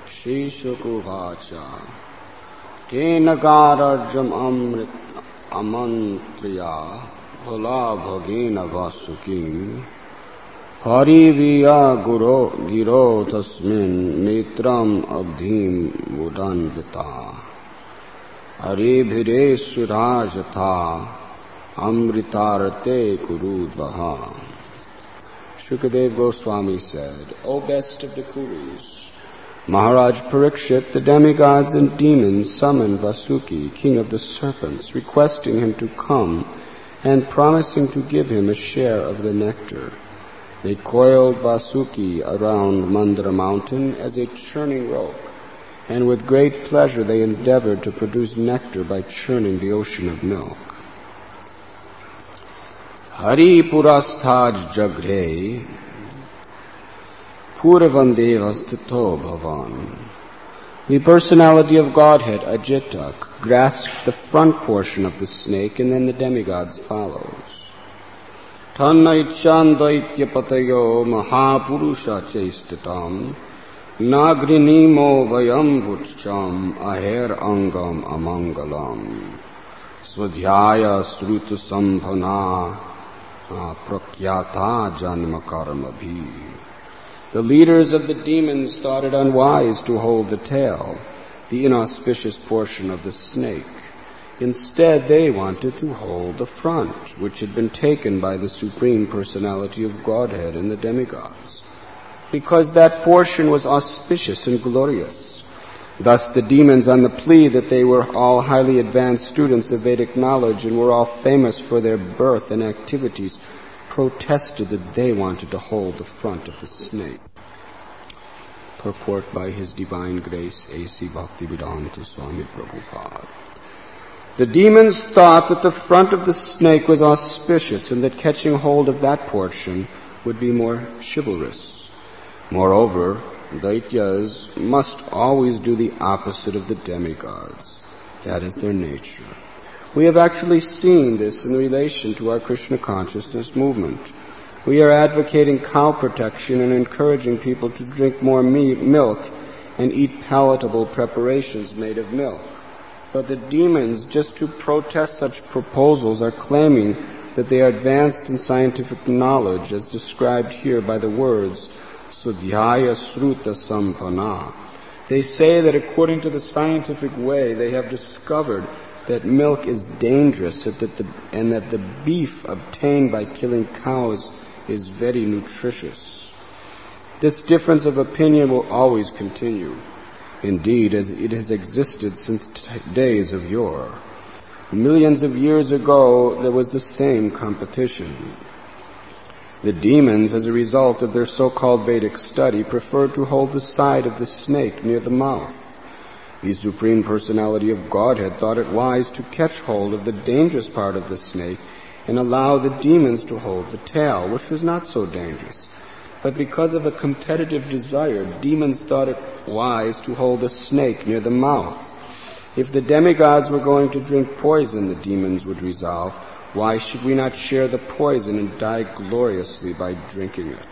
Shri Sukuvacha Kenagarajam Amrit Amantriya Bhola Bhagena Vasukim Hariviya Giro Tasmin Netram Abdhim Mudandita Aribhire Surajatha Amritarate Kurudvaha. Shukadev Goswami said, O best of the Kurus, Maharaj Parikshit, the demigods and demons summoned Vasuki, king of the serpents, requesting him to come and promising to give him a share of the nectar. They coiled Vasuki around Mandara mountain as a churning rope, and with great pleasure they endeavored to produce nectar by churning the ocean of milk. Hari Purasthaj Jagre Puravandevastito Bhavan. The personality of Godhead, Ajita, grasped the front portion of the snake, and then the demigods follows. Tannaichandaitya Mahapurusha Chaistatam Nagrinimo Vayam Bhutcham Aher Angam Amangalam Swadhyaya Sruta Sambhana Prakyata Janma Karmabhi. The leaders of the demons thought it unwise to hold the tail, the inauspicious portion of the snake. Instead, they wanted to hold the front, which had been taken by the Supreme Personality of Godhead and the demigods, because that portion was auspicious and glorious. Thus the demons, on the plea that they were all highly advanced students of Vedic knowledge and were all famous for their birth and activities, protested that they wanted to hold the front of the snake. Purport by His Divine Grace A.C. Bhaktivedanta Swami Prabhupada. The demons thought that the front of the snake was auspicious and that catching hold of that portion would be more chivalrous. Moreover, Daityas must always do the opposite of the demigods. That is their nature. We have actually seen this in relation to our Krishna consciousness movement. We are advocating cow protection and encouraging people to drink more milk and eat palatable preparations made of milk. But the demons, just to protest such proposals, are claiming that they are advanced in scientific knowledge, as described here by the words Sudhyaya Sruta Sampana. They say that according to the scientific way, they have discovered that milk is dangerous and that the beef obtained by killing cows is very nutritious. This difference of opinion will always continue. Indeed, as it has existed since days of yore. Millions of years ago, there was the same competition. The demons, as a result of their so-called Vedic study, preferred to hold the side of the snake near the mouth. The Supreme Personality of Godhead thought it wise to catch hold of the dangerous part of the snake and allow the demons to hold the tail, which was not so dangerous. But because of a competitive desire, demons thought it wise to hold the snake near the mouth. If the demigods were going to drink poison, the demons would resolve, why should we not share the poison and die gloriously by drinking it?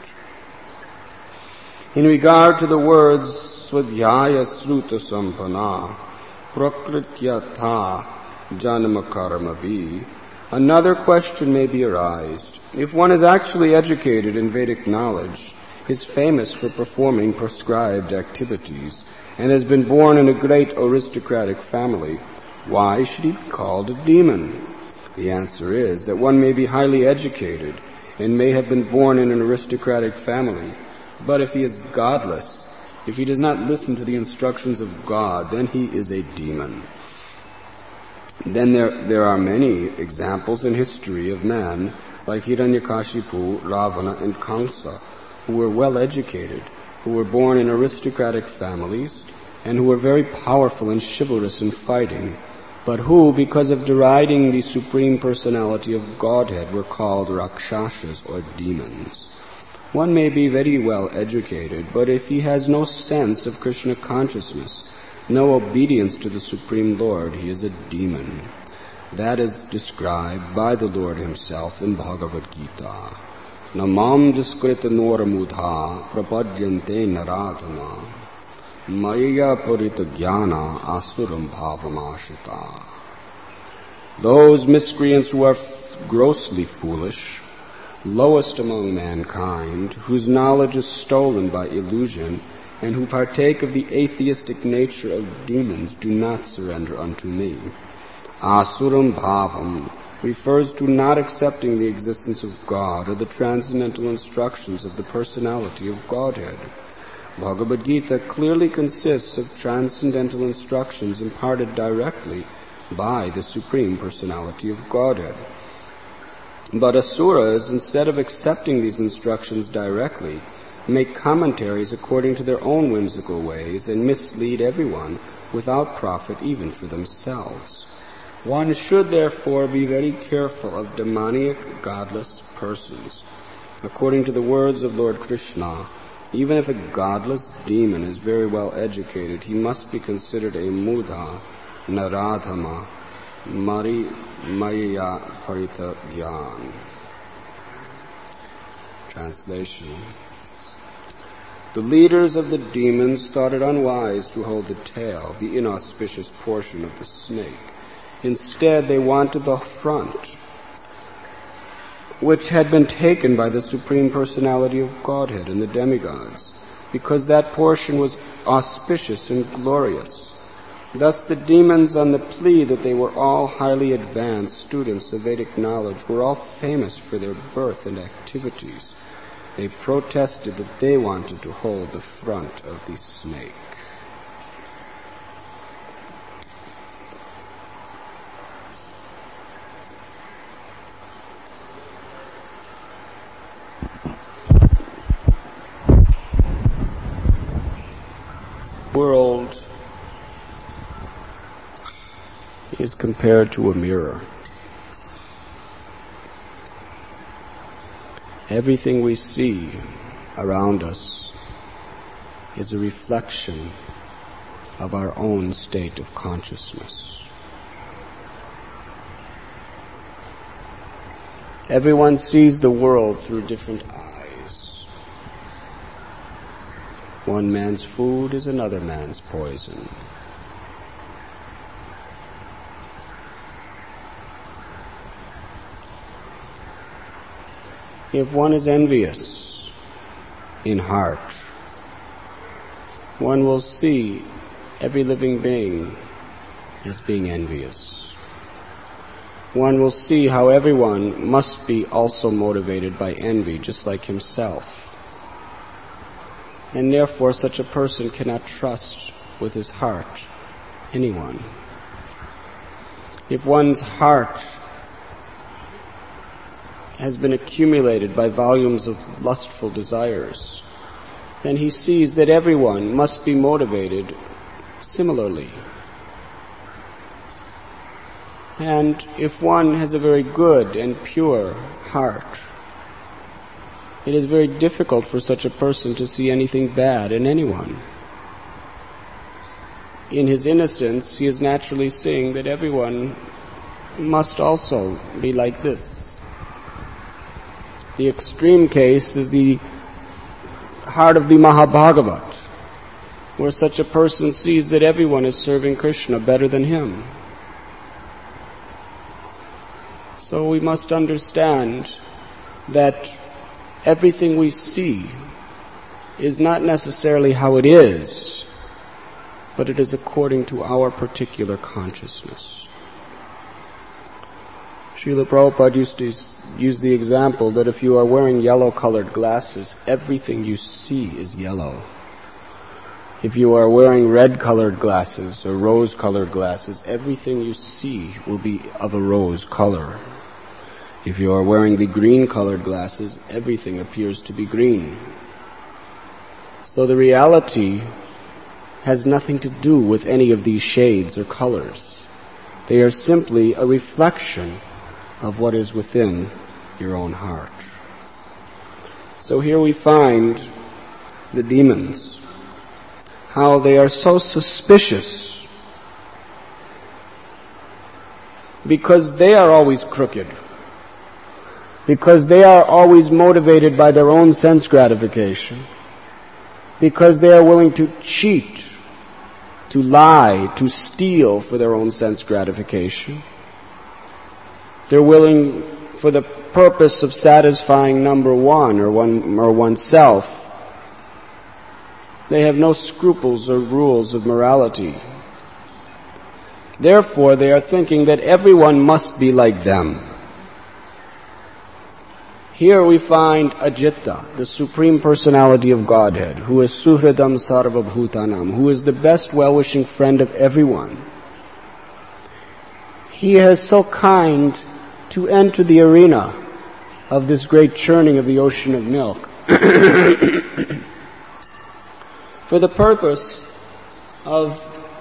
In regard to the words Swadhyaya Sruta Sampana Prakrityatha Janma Karmavi, another question may be arised. If one is actually educated in Vedic knowledge, is famous for performing prescribed activities, and has been born in a great aristocratic family, why should he be called a demon? The answer is that one may be highly educated and may have been born in an aristocratic family, but if he is godless, if he does not listen to the instructions of God, then he is a demon. Then there are many examples in history of men like Hiranyakashipu, Ravana, and Kamsa, who were well educated, who were born in aristocratic families, and who were very powerful and chivalrous in fighting, but who, because of deriding the Supreme Personality of Godhead, were called Rakshasas or demons. One may be very well educated, but if he has no sense of Krishna consciousness, no obedience to the Supreme Lord, he is a demon. That is described by the Lord himself in Bhagavad Gita. Namam diskrita noramudha prapadyante naradhana. Maya Purita Jnana Asuram Bhavamashita. Those miscreants who are grossly foolish, lowest among mankind, whose knowledge is stolen by illusion, and who partake of the atheistic nature of demons, do not surrender unto me. Asuram Bhavam refers to not accepting the existence of God or the transcendental instructions of the personality of Godhead. Bhagavad Gita clearly consists of transcendental instructions imparted directly by the Supreme Personality of Godhead. But asuras, instead of accepting these instructions directly, make commentaries according to their own whimsical ways and mislead everyone without profit even for themselves. One should therefore be very careful of demoniac, godless persons. According to the words of Lord Krishna, even if a godless demon is very well educated, he must be considered a mudha, naradhama, maya parita gyan. Translation. The leaders of the demons thought it unwise to hold the tail, the inauspicious portion of the snake. Instead, they wanted the front, which had been taken by the Supreme Personality of Godhead and the demigods, because that portion was auspicious and glorious. Thus the demons, on the plea that they were all highly advanced students of Vedic knowledge, were all famous for their birth and activities. They protested that they wanted to hold the front of the snake. World is compared to a mirror. Everything we see around us is a reflection of our own state of consciousness. Everyone sees the world through different eyes. One man's food is another man's poison. If one is envious in heart, one will see every living being as being envious. One will see how everyone must be also motivated by envy, just like himself. And therefore such a person cannot trust with his heart anyone. If one's heart has been accumulated by volumes of lustful desires, then he sees that everyone must be motivated similarly. And if one has a very good and pure heart, it is very difficult for such a person to see anything bad in anyone. In his innocence, he is naturally seeing that everyone must also be like this. The extreme case is the heart of the Mahabhagavat, where such a person sees that everyone is serving Krishna better than him. So we must understand that everything we see is not necessarily how it is, but it is according to our particular consciousness. Srila Prabhupada used to use the example that if you are wearing yellow-colored glasses, everything you see is yellow. If you are wearing red-colored glasses or rose-colored glasses, everything you see will be of a rose color. If you are wearing the green-colored glasses, everything appears to be green. So the reality has nothing to do with any of these shades or colors. They are simply a reflection of what is within your own heart. So here we find the demons, how they are so suspicious because they are always crooked, because they are always motivated by their own sense gratification, because they are willing to cheat to lie, to steal for their own sense gratification. They're willing, for the purpose of satisfying number one or oneself. They have no scruples or rules of morality. Therefore, they are thinking that everyone must be like them. Here we find Ajita, the Supreme Personality of Godhead, who is Suhridam Sarva Bhutanam, who is the best well-wishing friend of everyone. He is so kind to enter the arena of this great churning of the ocean of milk for the purpose of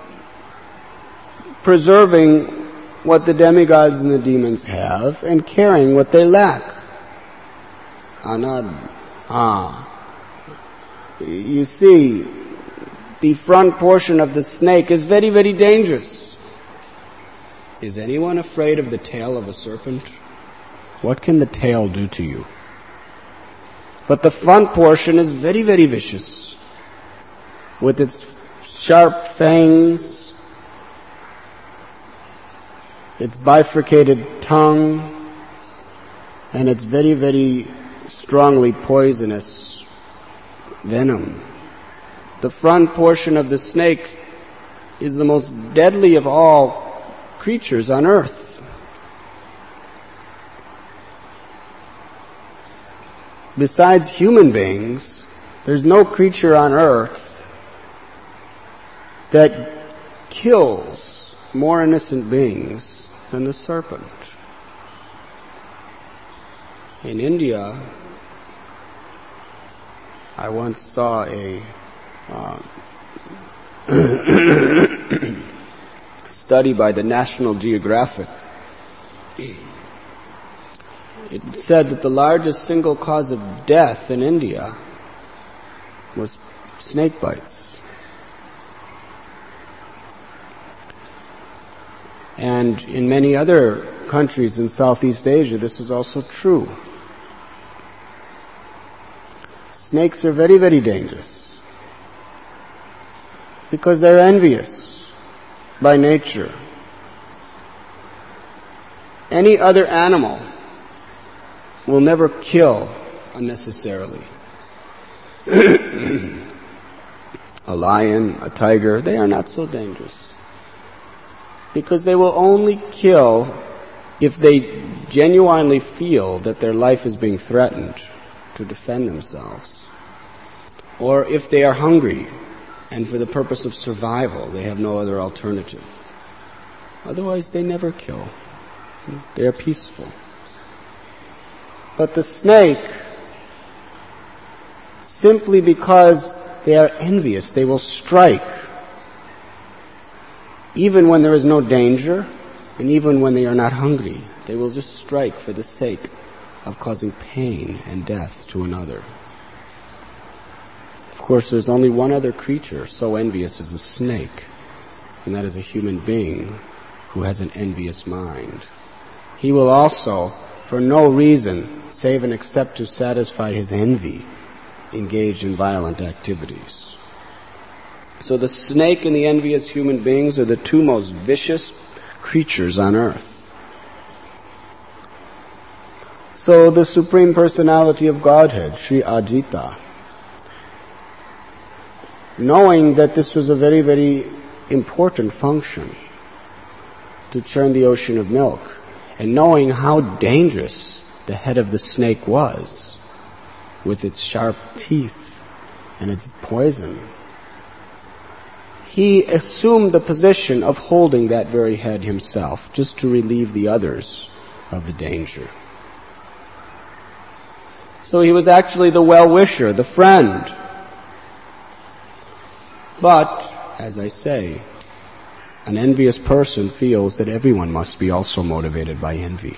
preserving what the demigods and the demons have and carrying what they lack. Anad. You see, the front portion of the snake is very, very dangerous. Is anyone afraid of the tail of a serpent? What can the tail do to you? But the front portion is very, very vicious. With its sharp fangs, its bifurcated tongue, and its very, very strongly poisonous venom. The front portion of the snake is the most deadly of all creatures on earth. Besides human beings, there's no creature on earth that kills more innocent beings than the serpent. In India, I once saw a study by the National Geographic. It said that the largest single cause of death in India was snake bites. And in many other countries in Southeast Asia, this is also true. Snakes are very, very dangerous because they're envious by nature. Any other animal will never kill unnecessarily. A lion, a tiger, they are not so dangerous because they will only kill if they genuinely feel that their life is being threatened to defend themselves, or if they are hungry and for the purpose of survival they have no other alternative. Otherwise they never kill. They are peaceful. But the snake, simply because they are envious, they will strike even when there is no danger and even when they are not hungry. They will just strike for the sake of causing pain and death to another. Of course, there's only one other creature so envious as a snake, and that is a human being who has an envious mind. He will also, for no reason save and except to satisfy his envy, engage in violent activities. So the snake and the envious human beings are the two most vicious creatures on earth. So the Supreme Personality of Godhead, Sri Ajita, knowing that this was a very, very important function to churn the ocean of milk, and knowing how dangerous the head of the snake was with its sharp teeth and its poison, he assumed the position of holding that very head himself, just to relieve the others of the danger. So he was actually the well-wisher, the friend. But, as I say, an envious person feels that everyone must be also motivated by envy.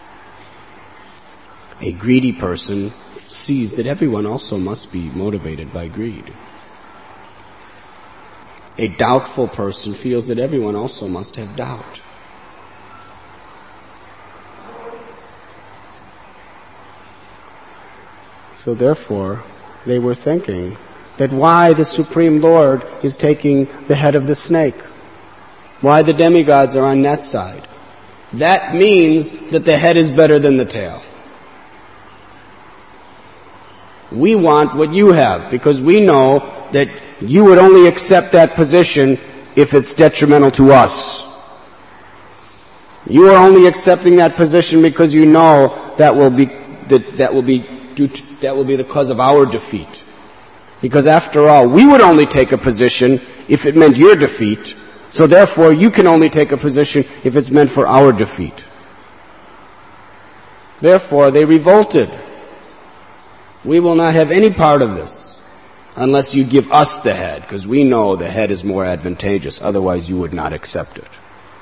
A greedy person sees that everyone also must be motivated by greed. A doubtful person feels that everyone also must have doubt. So therefore, they were thinking that why the Supreme Lord is taking the head of the snake, why the demigods are on that side. That means that the head is better than the tail. We want what you have because we know that you would only accept that position if it's detrimental to us. You are only accepting that position because you know that will be the cause of our defeat. Because after all, we would only take a position if it meant your defeat. So therefore, you can only take a position if it's meant for our defeat. Therefore, they revolted. We will not have any part of this unless you give us the head, because we know the head is more advantageous. Otherwise, you would not accept it.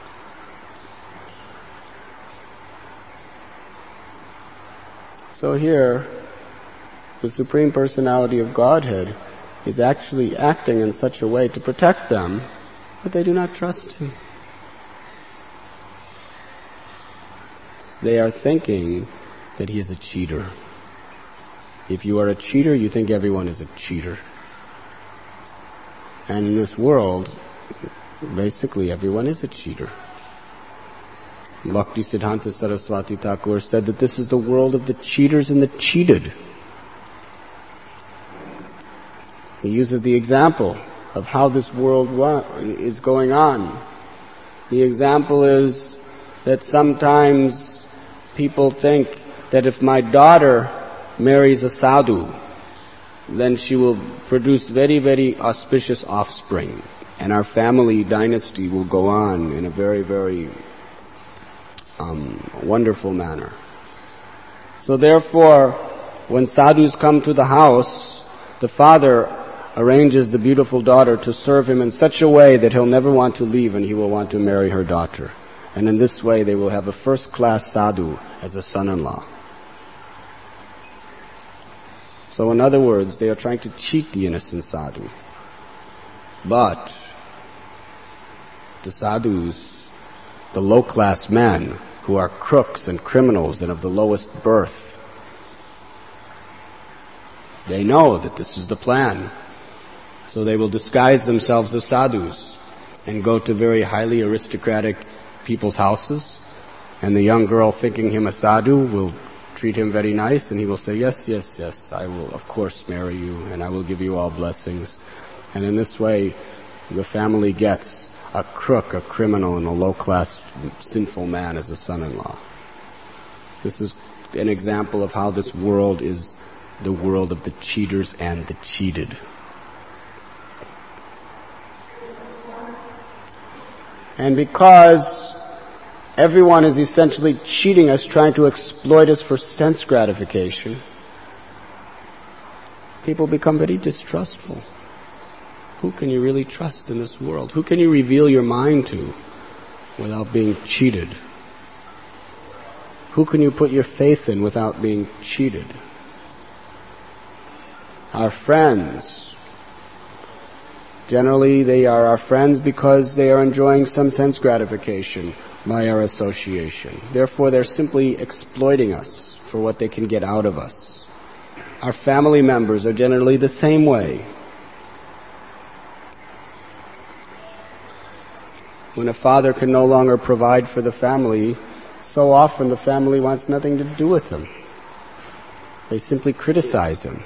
So here, the Supreme Personality of Godhead is actually acting in such a way to protect them, but they do not trust Him. They are thinking that He is a cheater. If you are a cheater, you think everyone is a cheater. And in this world, basically everyone is a cheater. Bhaktisiddhanta Saraswati Thakur said that this is the world of the cheaters and the cheated. He uses the example of how this world is going on. The example is that sometimes people think that if my daughter marries a sadhu, then she will produce very, very auspicious offspring, and our family dynasty will go on in a very, very wonderful manner. So therefore, when sadhus come to the house, the father arranges the beautiful daughter to serve him in such a way that he'll never want to leave and he will want to marry her daughter. And in this way they will have a first-class sadhu as a son-in-law. So in other words, they are trying to cheat the innocent sadhu. But the sadhus, the low-class men who are crooks and criminals and of the lowest birth, they know that this is the plan. So they will disguise themselves as sadhus and go to very highly aristocratic people's houses, and the young girl, thinking him a sadhu, will treat him very nice, and he will say, yes, yes, yes, I will of course marry you, and I will give you all blessings. And in this way, the family gets a crook, a criminal, and a low-class sinful man as a son-in-law. This is an example of how this world is the world of the cheaters and the cheated. And because everyone is essentially cheating us, trying to exploit us for sense gratification, people become very distrustful. Who can you really trust in this world? Who can you reveal your mind to without being cheated? Who can you put your faith in without being cheated? Our friends. Generally, they are our friends because they are enjoying some sense gratification by our association. Therefore, they're simply exploiting us for what they can get out of us. Our family members are generally the same way. When a father can no longer provide for the family, so often the family wants nothing to do with him. They simply criticize him.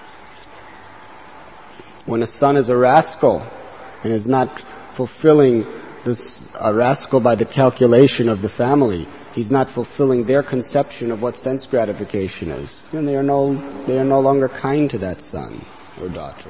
When a son is a rascal and is not fulfilling a rascal by the calculation of the family, he's not fulfilling their conception of what sense gratification is, and they are no longer kind to that son or daughter.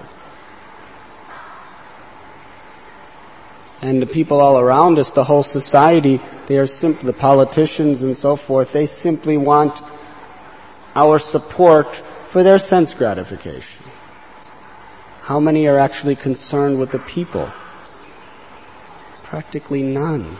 And the people all around us, the whole society, they are simply, the politicians and so forth, they simply want our support for their sense gratification. How many are actually concerned with the people? Practically none.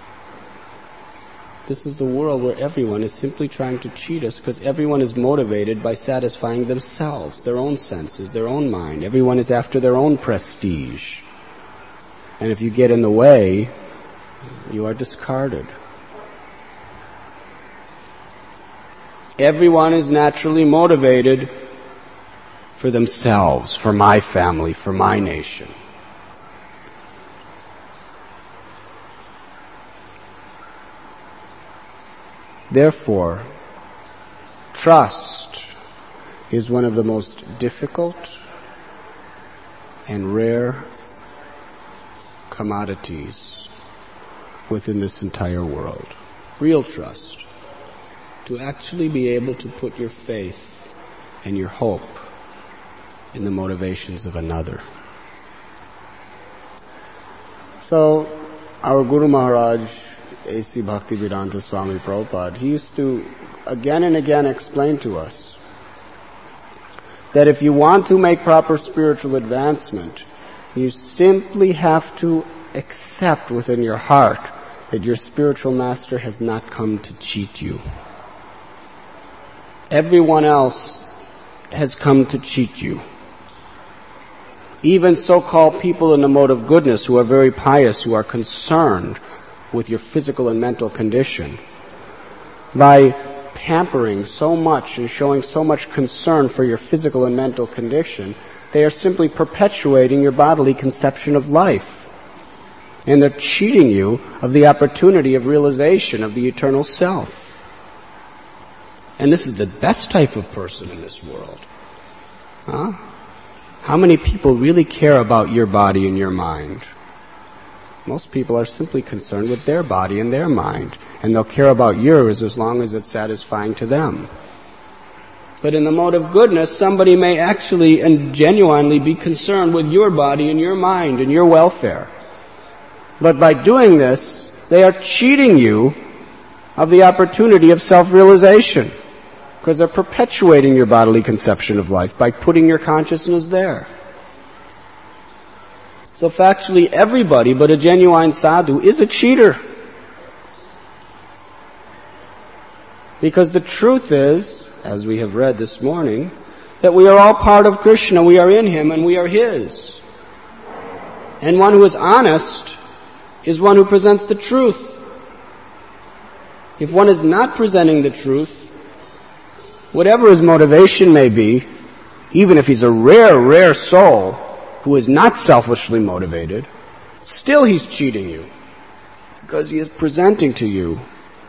This is the world where everyone is simply trying to cheat us because everyone is motivated by satisfying themselves, their own senses, their own mind. Everyone is after their own prestige. And if you get in the way, you are discarded. Everyone is naturally motivated for themselves, for my family, for my nation. Therefore, trust is one of the most difficult and rare commodities within this entire world. Real trust. To actually be able to put your faith and your hope in the motivations of another. So, our Guru Maharaj, A.C. Bhaktivedanta Swami Prabhupada, he used to again and again explain to us that if you want to make proper spiritual advancement, you simply have to accept within your heart that your spiritual master has not come to cheat you. Everyone else has come to cheat you. Even so-called people in the mode of goodness who are very pious, who are concerned with your physical and mental condition, by pampering so much and showing so much concern for your physical and mental condition, they are simply perpetuating your bodily conception of life. And they're cheating you of the opportunity of realization of the eternal self. And this is the best type of person in this world. Huh? How many people really care about your body and your mind? Most people are simply concerned with their body and their mind. And they'll care about yours as long as it's satisfying to them. But in the mode of goodness, somebody may actually and genuinely be concerned with your body and your mind and your welfare. But by doing this, they are cheating you of the opportunity of self-realization. Because they're perpetuating your bodily conception of life by putting your consciousness there. So factually, everybody but a genuine sadhu is a cheater. Because the truth is, as we have read this morning, that we are all part of Krishna, we are in Him and we are His. And one who is honest is one who presents the truth. If one is not presenting the truth, whatever his motivation may be, even if he's a rare soul who is not selfishly motivated, still he's cheating you. Because he is presenting to you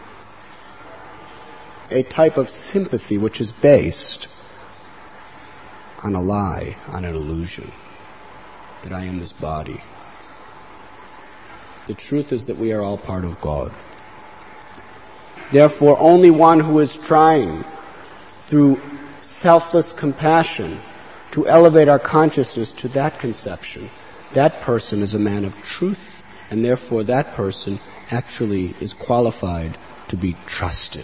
a type of sympathy which is based on a lie, on an illusion, that I am this body. The truth is that we are all part of God. Therefore, only one who is trying through selfless compassion to elevate our consciousness to that conception, that person is a man of truth, and therefore that person actually is qualified to be trusted.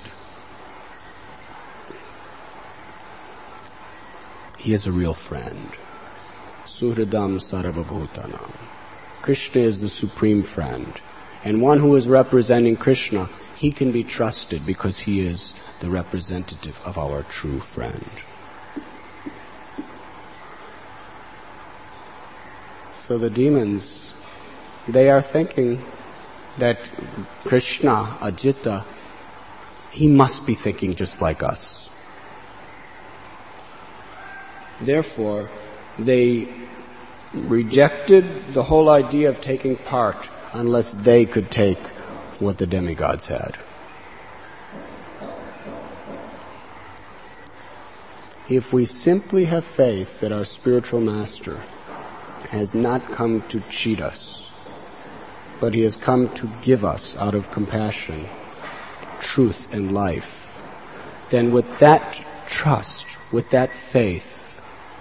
He is a real friend. Suhridam Sarvabhutanam. Krishna is the supreme friend. And one who is representing Krishna, he can be trusted because he is the representative of our true friend. So the demons, they are thinking that Krishna, Ajita, he must be thinking just like us. Therefore, they rejected the whole idea of taking part unless they could take what the demigods had. If we simply have faith that our spiritual master has not come to cheat us, but he has come to give us, out of compassion, truth and life, then with that trust, with that faith,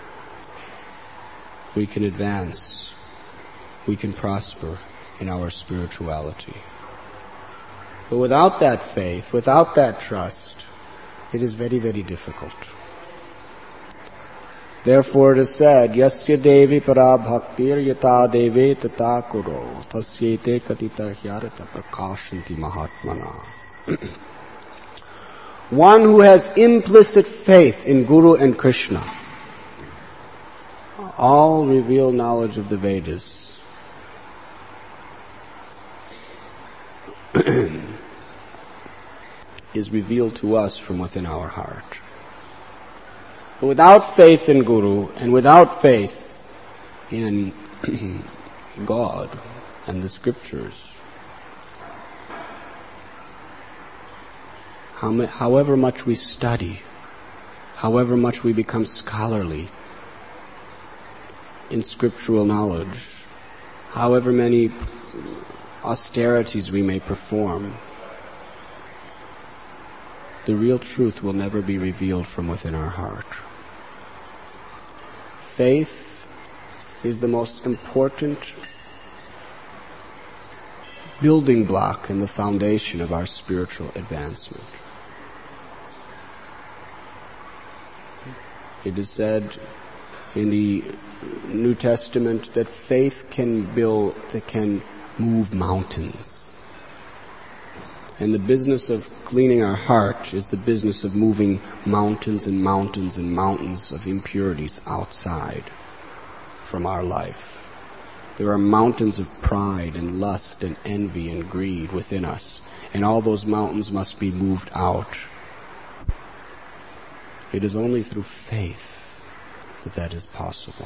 we can advance, we can prosper in our spirituality. But without that faith, without that trust, it is very, very difficult. Therefore it is said, Yasya devi para bhaktir yata deve tata kuro tasyete katita hyarata prakashanti mahatmana. One who has implicit faith in Guru and Krishna, all revealed knowledge of the Vedas, is revealed to us from within our heart. But without faith in Guru and without faith in God and the scriptures, however much we study, however much we become scholarly in scriptural knowledge, however many austerities we may perform, the real truth will never be revealed from within our heart. Faith is the most important building block and the foundation of our spiritual advancement. It is said in the New Testament that faith can move mountains. And the business of cleaning our heart is the business of moving mountains and mountains and mountains of impurities outside from our life. There are mountains of pride and lust and envy and greed within us, and all those mountains must be moved out. It is only through faith that that is possible.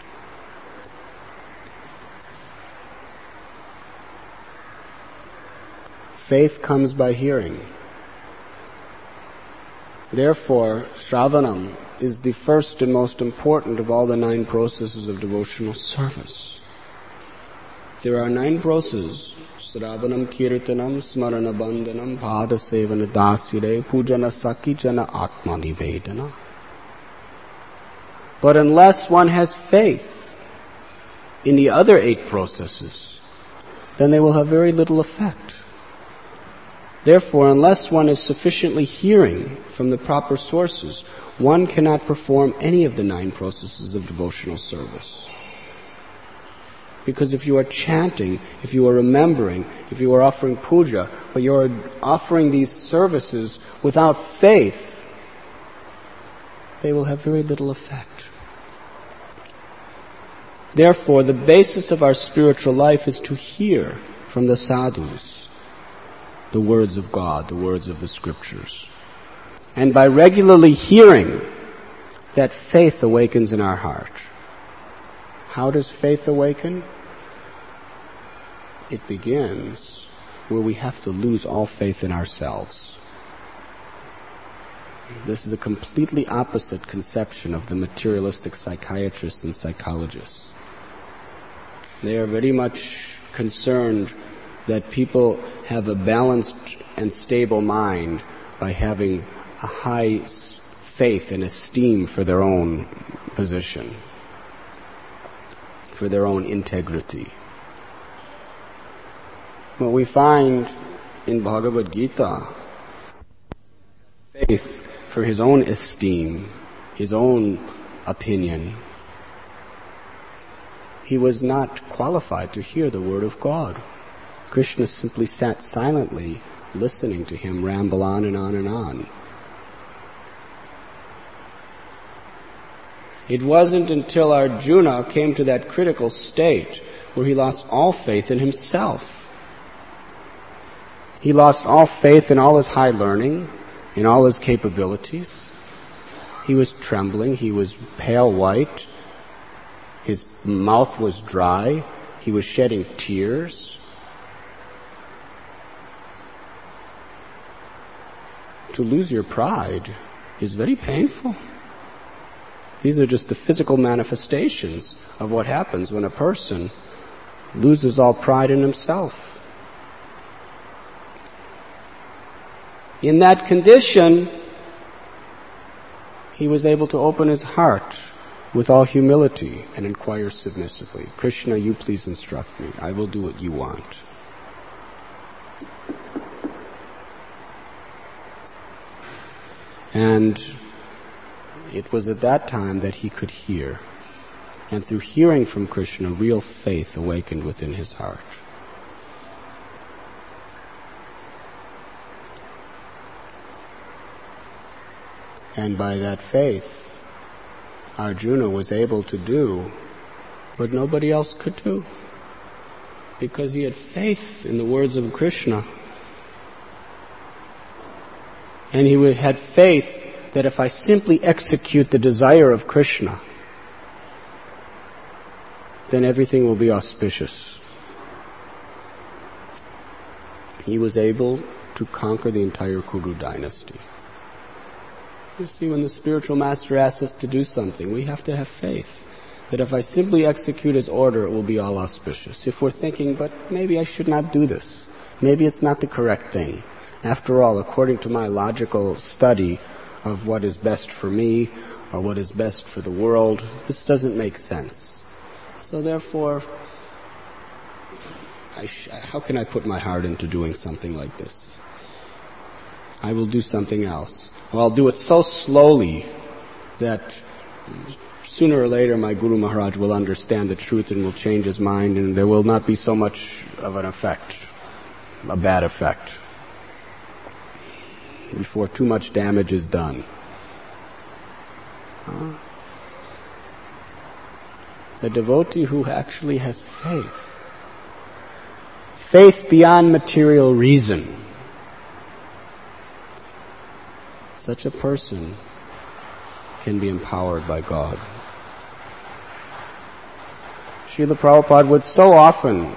Faith comes by hearing. Therefore, Shravanam is the first and most important of all the 9 processes of devotional service. There are 9 processes: Shravanam, Kirtanam, Smarana Bandhanam, Pada Sevana Dasire, Pujana Sakijana, Atma Nivedana. But unless one has faith in the other 8 processes, then they will have very little effect. Therefore, unless one is sufficiently hearing from the proper sources, one cannot perform any of the 9 processes of devotional service. Because if you are chanting, if you are remembering, if you are offering puja, but you are offering these services without faith, they will have very little effect. Therefore, the basis of our spiritual life is to hear from the sadhus the words of God, the words of the scriptures. And by regularly hearing, that faith awakens in our heart. How does faith awaken? It begins where we have to lose all faith in ourselves. This is a completely opposite conception of the materialistic psychiatrists and psychologists. They are very much concerned that people have a balanced and stable mind by having a high faith and esteem for their own position, for their own integrity. What we find in Bhagavad Gita, faith for his own esteem, his own opinion, he was not qualified to hear the word of God. Krishna simply sat silently, listening to him ramble on and on and on. It wasn't until Arjuna came to that critical state where he lost all faith in himself. He lost all faith in all his high learning, in all his capabilities. He was trembling, he was pale white, his mouth was dry, he was shedding tears. To lose your pride is very painful. These are just the physical manifestations of what happens when a person loses all pride in himself. In that condition, he was able to open his heart with all humility and inquire submissively, Krishna, you please instruct me. I will do what you want. And it was at that time that he could hear. And through hearing from Krishna, real faith awakened within his heart. And by that faith, Arjuna was able to do what nobody else could do. Because he had faith in the words of Krishna. And he had faith that if I simply execute the desire of Krishna, then everything will be auspicious. He was able to conquer the entire Kuru dynasty. You see, when the spiritual master asks us to do something, we have to have faith that if I simply execute his order, it will be all auspicious. If we're thinking, but maybe I should not do this, maybe it's not the correct thing. After all, according to my logical study of what is best for me or what is best for the world, this doesn't make sense. So therefore, how can I put my heart into doing something like this? I will do something else. Well, I'll do it so slowly that sooner or later my Guru Maharaj will understand the truth and will change his mind, and there will not be so much of an effect, a bad effect, before too much damage is done. A devotee who actually has faith beyond material reason, such a person can be empowered by God. Srila Prabhupada would so often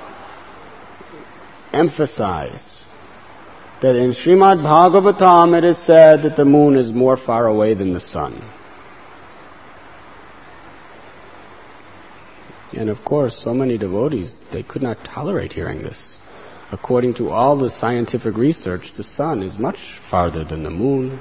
emphasize that in Srimad Bhagavatam it is said that the moon is more far away than the sun. And of course, so many devotees, they could not tolerate hearing this. According to all the scientific research, the sun is much farther than the moon.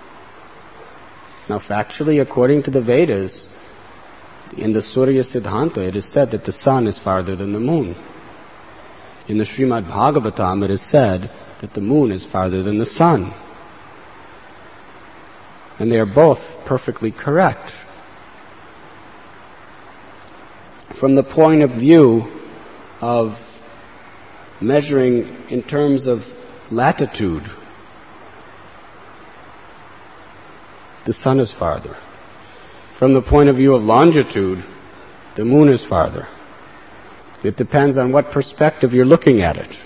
Now factually, according to the Vedas, in the Surya Siddhanta, it is said that the sun is farther than the moon. In the Srimad Bhagavatam, it is said that the moon is farther than the sun. And they are both perfectly correct. From the point of view of measuring in terms of latitude, the sun is farther. From the point of view of longitude, the moon is farther. It depends on what perspective you're looking at it.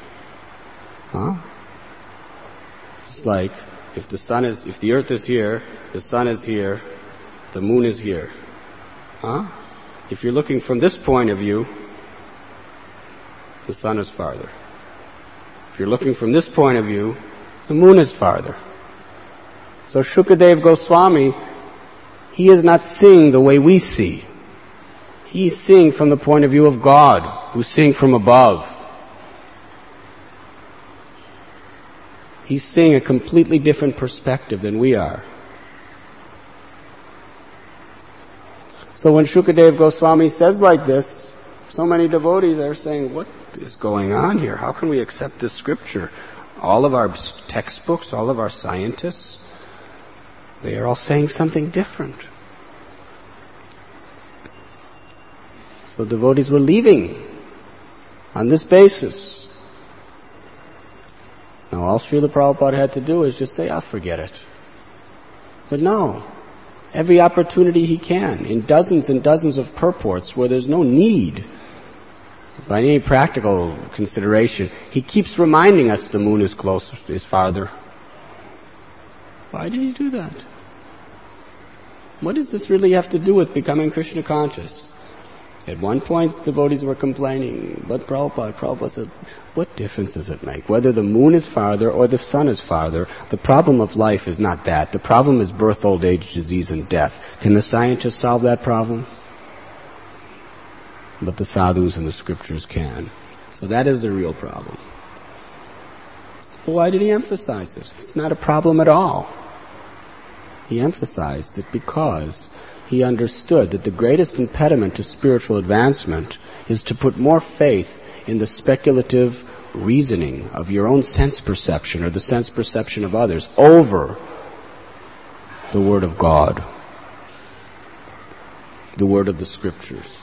It's like if the earth is here, the sun is here, the moon is here. If you're looking from this point of view, the sun is farther. If you're looking from this point of view, the moon is farther. So Shukadev Goswami, he is not seeing the way we see. He's seeing from the point of view of God, who's seeing from above. He's seeing a completely different perspective than we are. So when Shukadev Goswami says like this, so many devotees are saying, what is going on here? How can we accept this scripture? All of our textbooks, all of our scientists, they are all saying something different. So devotees were leaving on this basis. Now all Srila Prabhupada had to do is just say, I'll forget it. But no, every opportunity he can, in dozens and dozens of purports where there's no need, by any practical consideration, he keeps reminding us the moon is closer, is farther. Why did he do that? What does this really have to do with becoming Krishna conscious? At one point, devotees were complaining, but Prabhupada said, what difference does it make? Whether the moon is farther or the sun is farther, the problem of life is not that. The problem is birth, old age, disease, and death. Can the scientists solve that problem? But the sadhus and the scriptures can. So that is the real problem. But why did he emphasize it? It's not a problem at all. He emphasized it because he understood that the greatest impediment to spiritual advancement is to put more faith in the speculative reasoning of your own sense perception or the sense perception of others over the Word of God, the Word of the Scriptures.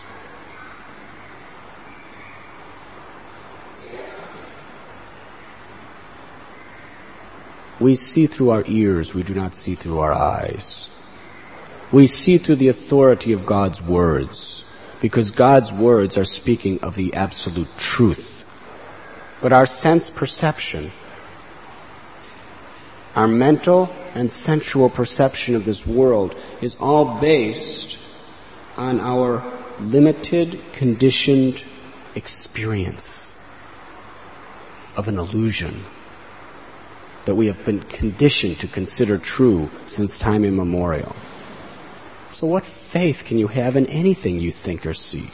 We see through our ears, we do not see through our eyes. We see through the authority of God's words, because God's words are speaking of the absolute truth. But our sense perception Our mental and sensual perception of this world is all based on our limited, conditioned experience of an illusion that we have been conditioned to consider true since time immemorial. So what faith can you have in anything you think or see?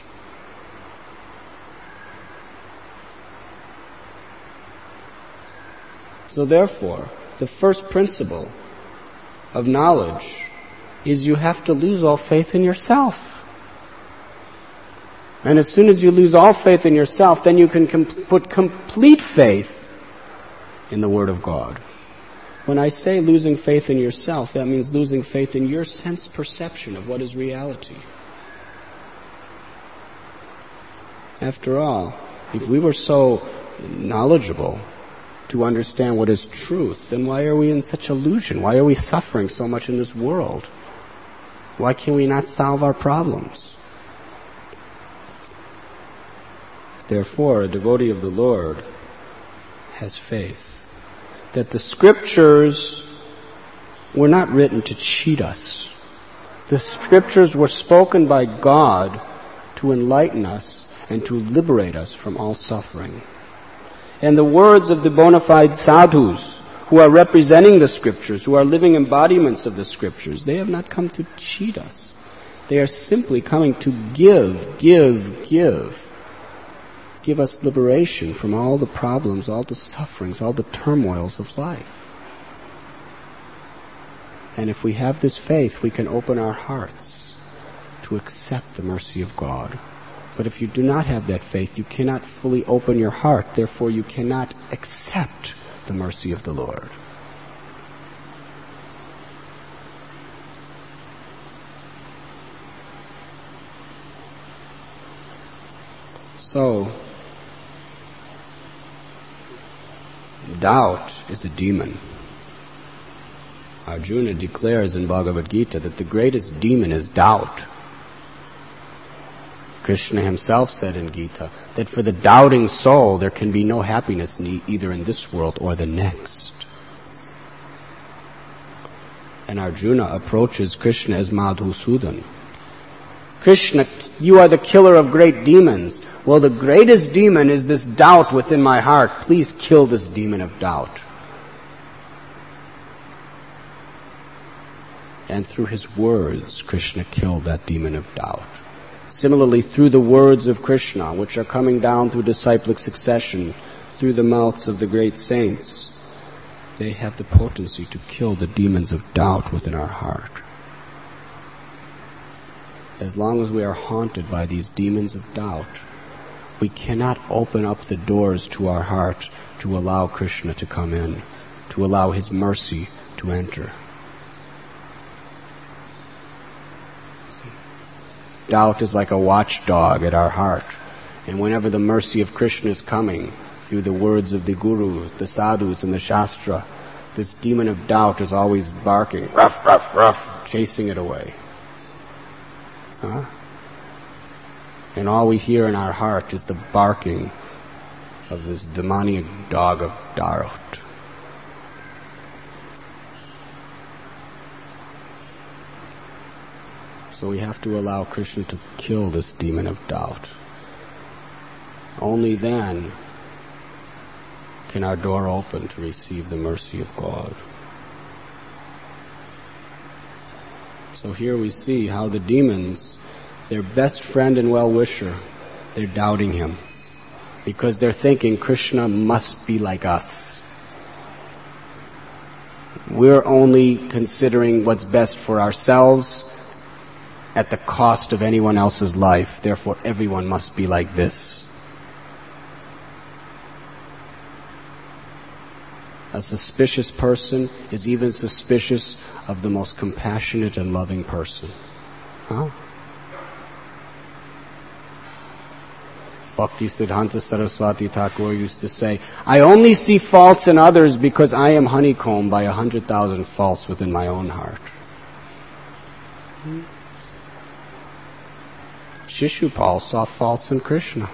So therefore, the first principle of knowledge is you have to lose all faith in yourself. And as soon as you lose all faith in yourself, then you can put complete faith in the Word of God. When I say losing faith in yourself, that means losing faith in your sense perception of what is reality. After all, if we were so knowledgeable to understand what is truth, then why are we in such illusion? Why are we suffering so much in this world? Why can we not solve our problems? Therefore, a devotee of the Lord has faith that the Scriptures were not written to cheat us. The Scriptures were spoken by God to enlighten us and to liberate us from all suffering. And the words of the bona fide sadhus who are representing the Scriptures, who are living embodiments of the Scriptures, they have not come to cheat us. They are simply coming to give us liberation from all the problems, all the sufferings, all the turmoils of life. And if we have this faith, we can open our hearts to accept the mercy of God. But if you do not have that faith, you cannot fully open your heart. Therefore, you cannot accept the mercy of the Lord. So, doubt is a demon. Arjuna declares in Bhagavad Gita that the greatest demon is doubt. Krishna himself said in Gita that for the doubting soul there can be no happiness either in this world or the next. And Arjuna approaches Krishna as Madhusudan. Krishna, you are the killer of great demons. Well, the greatest demon is this doubt within my heart. Please kill this demon of doubt. And through his words, Krishna killed that demon of doubt. Similarly, through the words of Krishna, which are coming down through disciplic succession, through the mouths of the great saints, they have the potency to kill the demons of doubt within our heart. As long as we are haunted by these demons of doubt, we cannot open up the doors to our heart to allow Krishna to come in, to allow his mercy to enter. Doubt is like a watchdog at our heart. And whenever the mercy of Krishna is coming through the words of the Guru, the sadhus, and the Shastra, this demon of doubt is always barking, ruff, ruff, ruff, chasing it away. And all we hear in our heart is the barking of this demoniac dog of doubt. So we have to allow Krishna to kill this demon of doubt. Only then can our door open to receive the mercy of God. So here we see how the demons, their best friend and well-wisher, they're doubting him. Because they're thinking Krishna must be like us. We're only considering what's best for ourselves at the cost of anyone else's life. Therefore, everyone must be like this. A suspicious person is even suspicious of the most compassionate and loving person. Bhakti Siddhanta Saraswati Thakur used to say, I only see faults in others because I am honeycombed by 100,000 faults within my own heart. Shishupal saw faults in Krishna.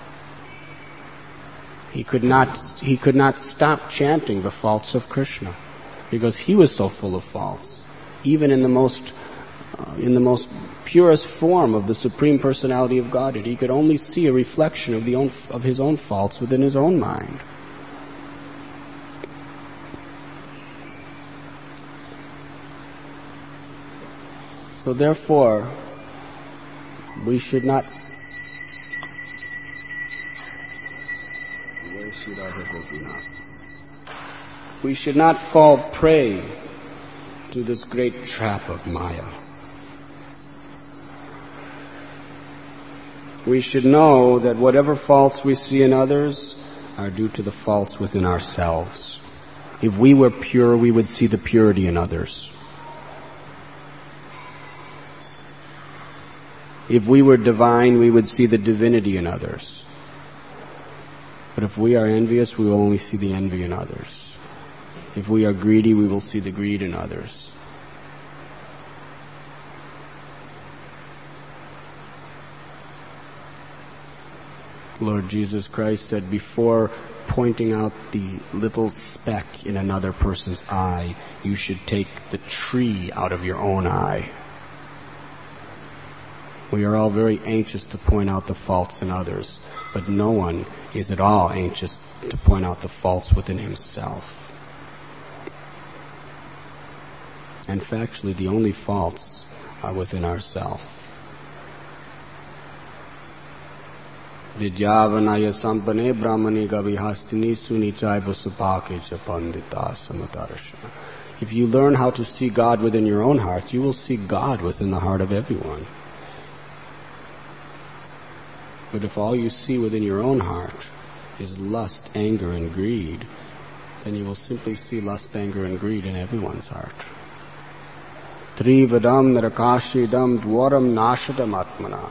He could not stop chanting the faults of Krishna. because he was so full of faults. Even in the most purest form of the Supreme Personality of Godhead, he could only see a reflection of his own faults within his own mind. So therefore, we should not fall prey to this great trap of Maya. We should know that whatever faults we see in others are due to the faults within ourselves. If we were pure, we would see the purity in others. If we were divine, we would see the divinity in others. But if we are envious, we will only see the envy in others. If we are greedy, we will see the greed in others. Lord Jesus Christ said, before pointing out the little speck in another person's eye, you should take the tree out of your own eye. We are all very anxious to point out the faults in others, but no one is at all anxious to point out the faults within himself. And factually, the only faults are within ourselves. Vidyavanaya sampane brahmani gavihastini sunichai vasupake japandita samatarashana. If you learn how to see God within your own heart, you will see God within the heart of everyone. But if all you see within your own heart is lust, anger, and greed, then you will simply see lust, anger, and greed in everyone's heart. Trivadam narakashidam dwaram nashatam atmana.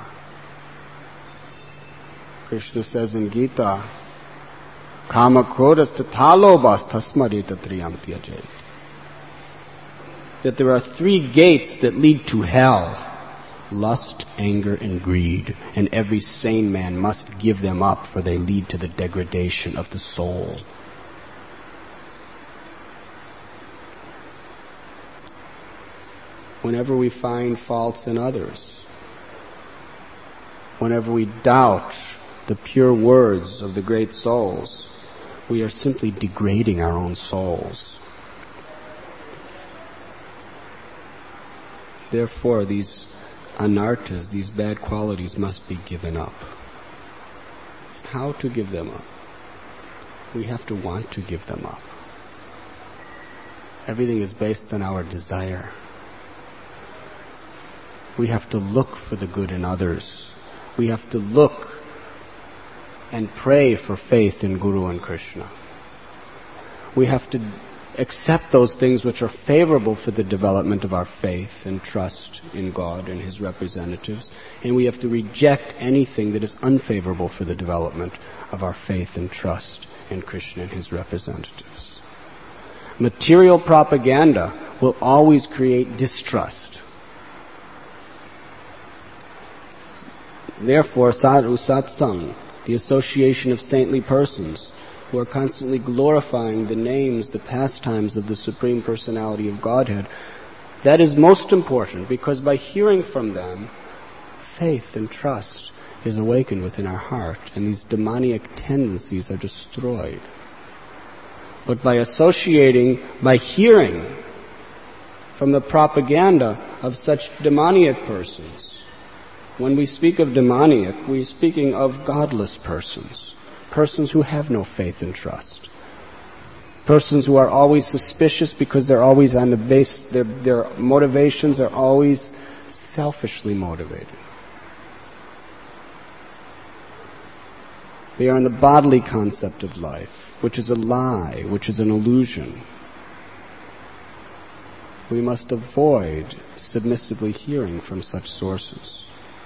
Krishna says in Gita, Kama krodas tathalobas tasmarita triyam tyajet. That there are 3 gates that lead to hell: lust, anger, and greed. And every sane man must give them up, for they lead to the degradation of the soul. Whenever we find faults in others, whenever we doubt the pure words of the great souls, we are simply degrading our own souls. Therefore, these anarthas, these bad qualities, must be given up. How to give them up? We have to want to give them up. Everything is based on our desire. We have to look for the good in others. We have to look and pray for faith in Guru and Krishna. We have to accept those things which are favorable for the development of our faith and trust in God and His representatives, and we have to reject anything that is unfavorable for the development of our faith and trust in Krishna and His representatives. Material propaganda will always create distrust. Therefore, sadhu satsang, the association of saintly persons who are constantly glorifying the names, the pastimes of the Supreme Personality of Godhead, that is most important, because by hearing from them, faith and trust is awakened within our heart, and these demoniac tendencies are destroyed. But by hearing from the propaganda of such demoniac persons, when we speak of demoniac, we're speaking of godless persons, persons who have no faith and trust, persons who are always suspicious because they're always on the base, their motivations are always selfishly motivated. They are in the bodily concept of life, which is a lie, which is an illusion. We must avoid submissively hearing from such sources.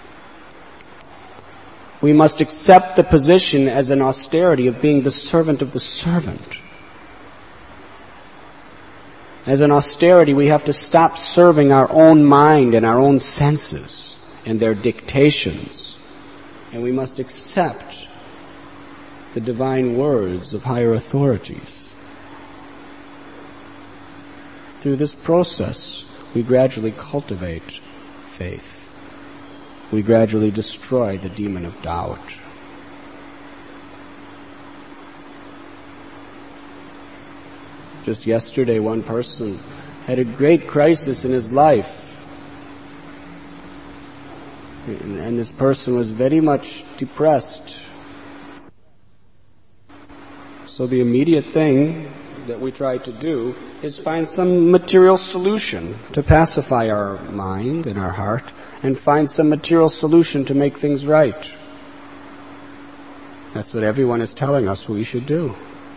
We must accept the position as an austerity of being the servant of the servant. As an austerity, we have to stop serving our own mind and our own senses and their dictations. And we must accept the divine words of higher authorities. through this process, we gradually cultivate faith. We gradually destroy the demon of doubt. Just yesterday, one person had a great crisis in his life. And this person was very much depressed. So the immediate thing that we try to do is find some material solution to pacify our mind and our heart, and find some material solution to make things right. That's what everyone is telling us we should do.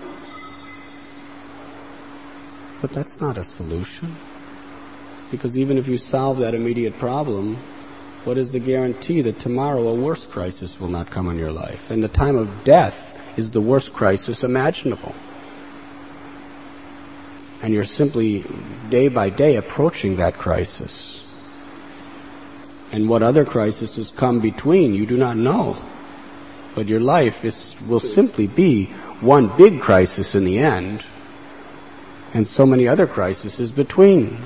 But that's not a solution. Because even if you solve that immediate problem, what is the guarantee that tomorrow a worse crisis will not come in your life? And the time of death is the worst crisis imaginable. And you're simply, day by day, approaching that crisis. And what other crises come between, you do not know. But your life will simply be one big crisis in the end, and so many other crises between.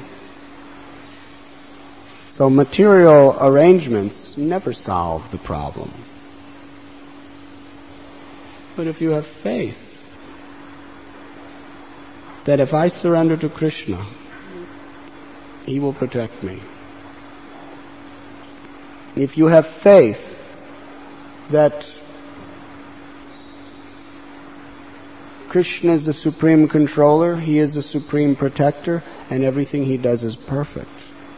So material arrangements never solve the problem. But if you have faith that if I surrender to Krishna, He will protect me. If you have faith that Krishna is the supreme controller, He is the supreme protector, and everything He does is perfect.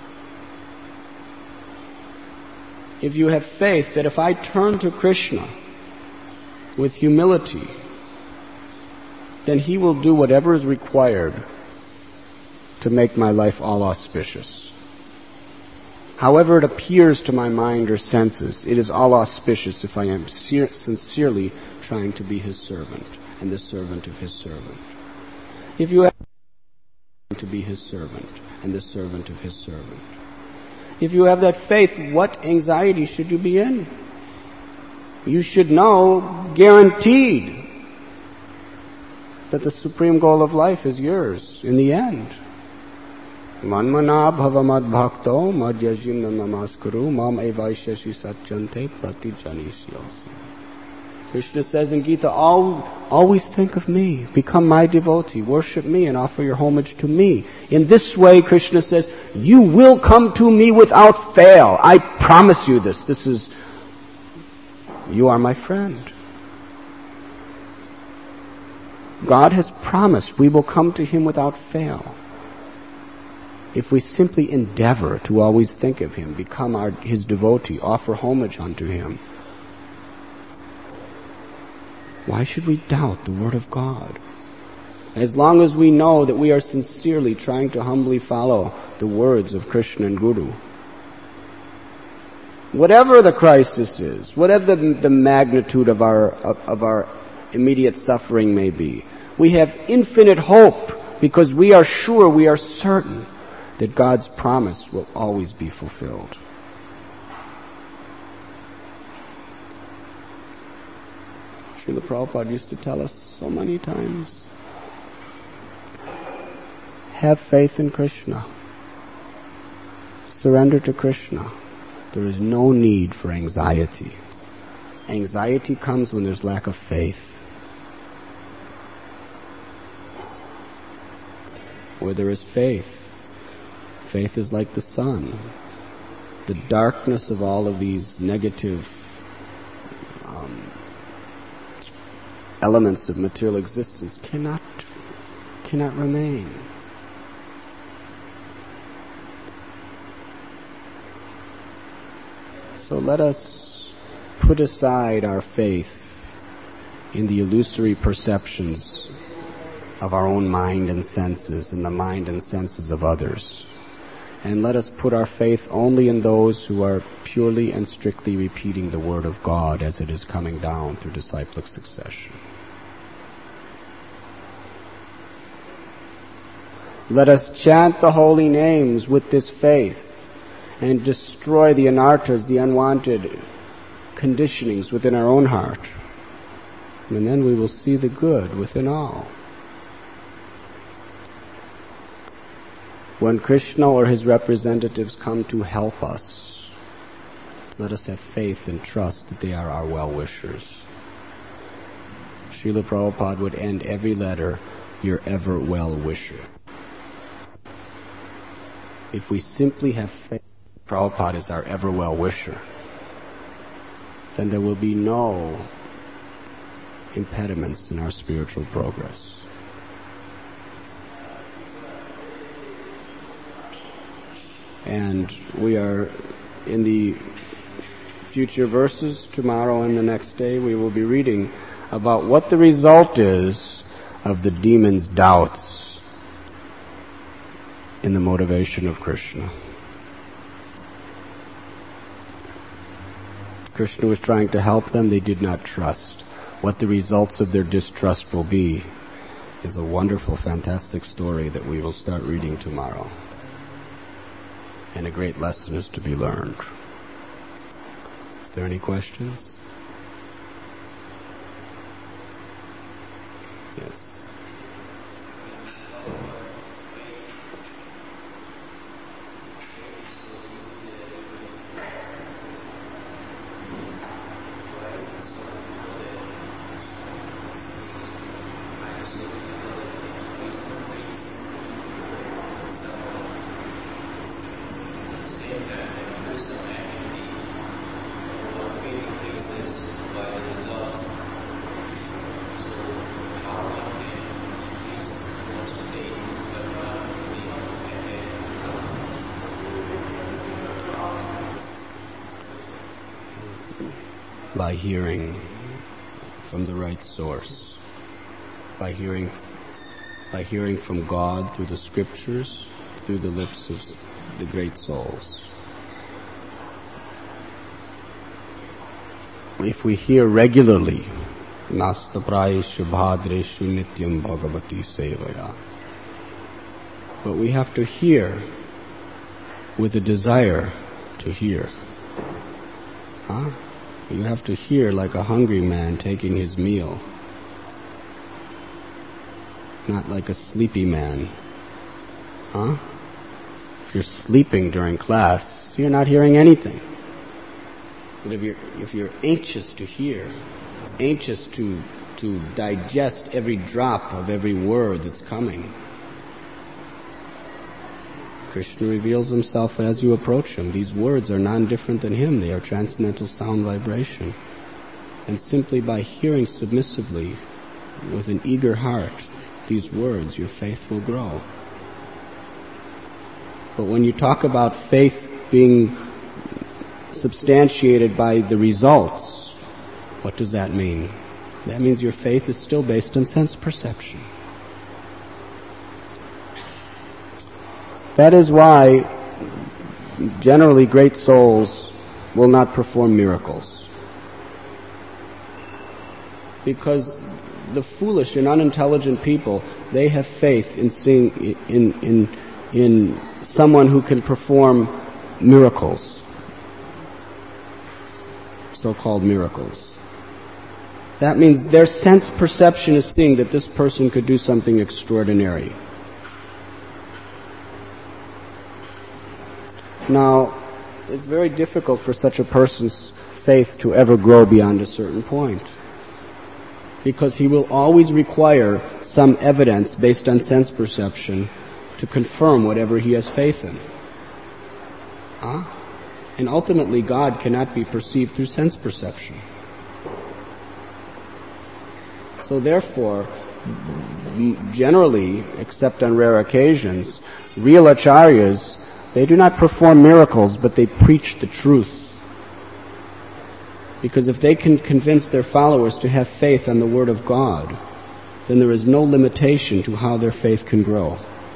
If you have faith that if I turn to Krishna with humility, then He will do whatever is required to make my life all auspicious. However it appears to my mind or senses, it is all auspicious if I am sincerely trying to be His servant and the servant of His servant. If you have to be His servant and the servant of His servant, if you have that faith, what anxiety should you be in? You should know, guaranteed, that the supreme goal of life is yours in the end. Manmana bhavamad bhakto madhyajim namaskuru mam evaishashi satyante pratijanisyosi. Krishna says in Gita, always think of me, become my devotee, worship me and offer your homage to me. In this way, Krishna says, you will come to me without fail. I promise you this. You are my friend. God has promised we will come to Him without fail. If we simply endeavor to always think of Him, become His devotee, offer homage unto Him, why should we doubt the Word of God? As long as we know that we are sincerely trying to humbly follow the words of Krishna and Guru, whatever the crisis is, whatever the magnitude of our immediate suffering may be, we have infinite hope because we are sure, we are certain that God's promise will always be fulfilled. Srila Prabhupada used to tell us so many times, have faith in Krishna. Surrender to Krishna. There is no need for anxiety. Anxiety comes when there's lack of faith. Where there is faith, faith is like the sun. The darkness of all of these negative elements of material existence cannot remain. So let us put aside our faith in the illusory perceptions of our own mind and senses and the mind and senses of others. And let us put our faith only in those who are purely and strictly repeating the Word of God as it is coming down through disciplic succession. Let us chant the holy names with this faith and destroy the anarthas, the unwanted conditionings within our own heart. And then we will see the good within all. When Krishna or his representatives come to help us, let us have faith and trust that they are our well-wishers. Srila Prabhupada would end every letter, "Your ever well-wisher." If we simply have faith that Prabhupada is our ever well-wisher, then there will be no impediments in our spiritual progress. And we are in the future verses, tomorrow and the next day, we will be reading about what the result is of the demon's doubts in the motivation of Krishna. Krishna was trying to help them, they did not trust. What the results of their distrust will be is a wonderful, fantastic story that we will start reading tomorrow. And a great lesson is to be learned. Is there any questions? Yes. By hearing from the right source, by hearing from God through the scriptures, through the lips of the great souls. If we hear regularly, Nasta prayeshu bhadreshu nityam bhagavati sevaya, but we have to hear with a desire to hear. You have to hear like a hungry man taking his meal, not like a sleepy man. If you're sleeping during class, you're not hearing anything. But if you're anxious to hear, anxious to digest every drop of every word that's coming, Krishna reveals himself as you approach him. These words are non-different than him. They are transcendental sound vibration. And simply by hearing submissively, with an eager heart, these words, your faith will grow. But when you talk about faith being substantiated by the results, what does that mean? That means your faith is still based on sense perception. That is why generally great souls will not perform miracles. Because the foolish and unintelligent people, they have faith in seeing in someone who can perform miracles, so-called miracles. That means their sense perception is seeing that this person could do something extraordinary. Now, it's very difficult for such a person's faith to ever grow beyond a certain point, because he will always require some evidence based on sense perception to confirm whatever he has faith in. And ultimately, God cannot be perceived through sense perception. So therefore, generally, except on rare occasions, real acharyas, they do not perform miracles, but they preach the truth. Because if they can convince their followers to have faith on the Word of God, then there is no limitation to how their faith can grow.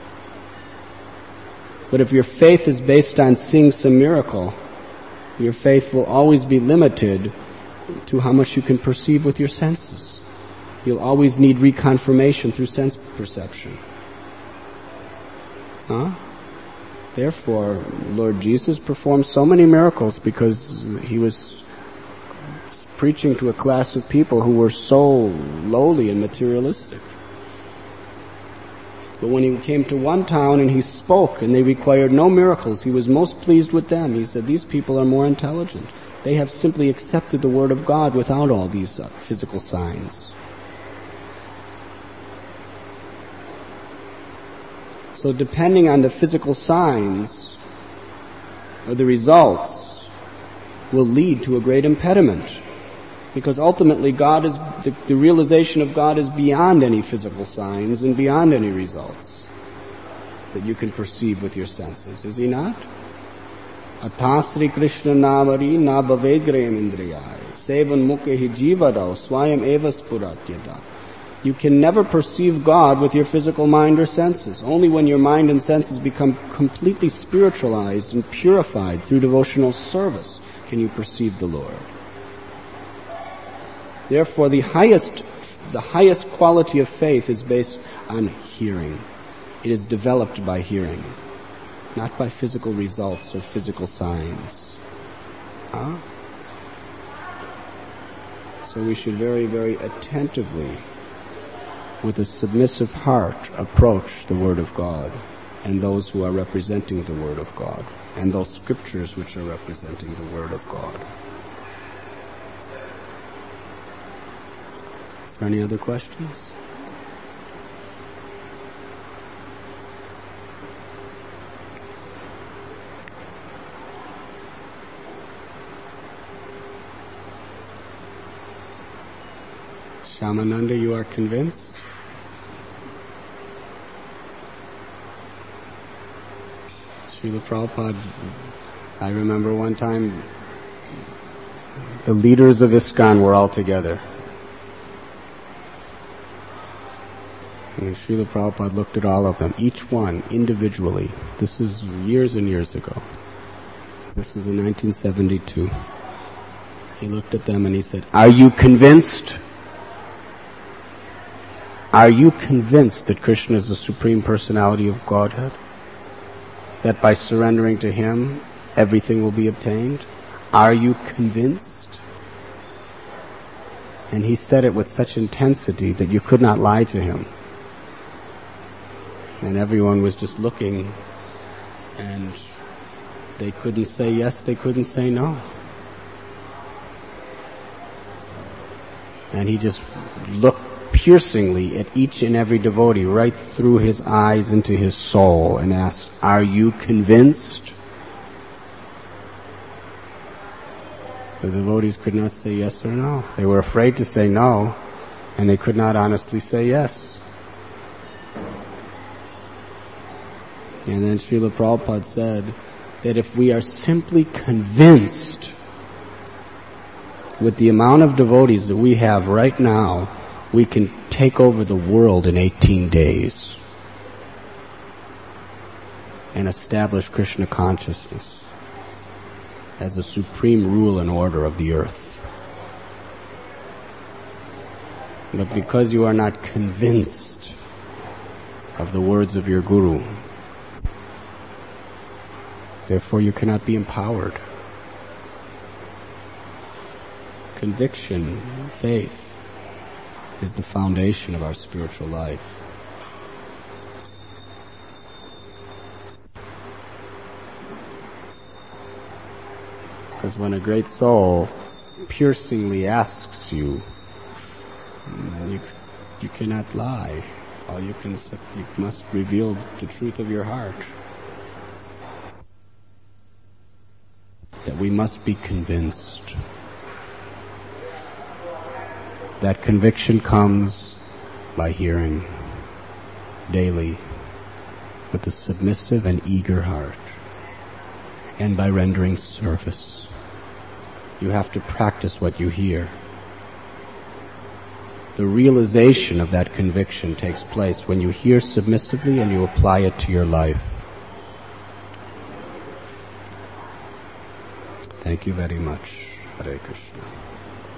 But if your faith is based on seeing some miracle, your faith will always be limited to how much you can perceive with your senses. You'll always need reconfirmation through sense perception. Therefore, Lord Jesus performed so many miracles because he was preaching to a class of people who were so lowly and materialistic. But when he came to one town and he spoke and they required no miracles, he was most pleased with them. He said, these people are more intelligent. They have simply accepted the Word of God without all these physical signs. So depending on the physical signs or the results will lead to a great impediment. Because ultimately God is, the realization of God is beyond any physical signs and beyond any results that you can perceive with your senses, is he not? Athasri Krishna namari na bhavegrayam indriyai sevan mukhe hi jivadau swayam eva spuratyata. You can never perceive God with your physical mind or senses. Only when your mind and senses become completely spiritualized and purified through devotional service can you perceive the Lord. Therefore, the highest quality of faith is based on hearing. It is developed by hearing, not by physical results or physical signs. Huh? So we should very, very attentively, with a submissive heart, approach the Word of God and those who are representing the Word of God and those scriptures which are representing the Word of God. Is there any other questions? Shamananda, you are convinced? Srila Prabhupada, I remember one time the leaders of ISKCON were all together. And Srila Prabhupada looked at all of them, each one individually. This is years and years ago. This is in 1972. He looked at them and he said, "Are you convinced? Are you convinced that Krishna is the Supreme Personality of Godhead? That by surrendering to Him, everything will be obtained? Are you convinced?" And he said it with such intensity that you could not lie to him. And everyone was just looking, and they couldn't say yes, they couldn't say no. And he just looked piercingly at each and every devotee, right through his eyes into his soul, and asked, "Are you convinced?" The devotees could not say yes or no. They were afraid to say no, and they could not honestly say yes. And then Srila Prabhupada said that if we are simply convinced with the amount of devotees that we have right now, we can take over the world in 18 days and establish Krishna consciousness as the supreme rule and order of the earth. But because you are not convinced of the words of your Guru, therefore you cannot be empowered. Conviction, faith, is the foundation of our spiritual life. Because when a great soul piercingly asks you, you cannot lie. You must reveal the truth of your heart. That we must be convinced. That conviction comes by hearing daily with a submissive and eager heart, and by rendering service. You have to practice what you hear. The realization of that conviction takes place when you hear submissively and you apply it to your life. Thank you very much. Hare Krishna.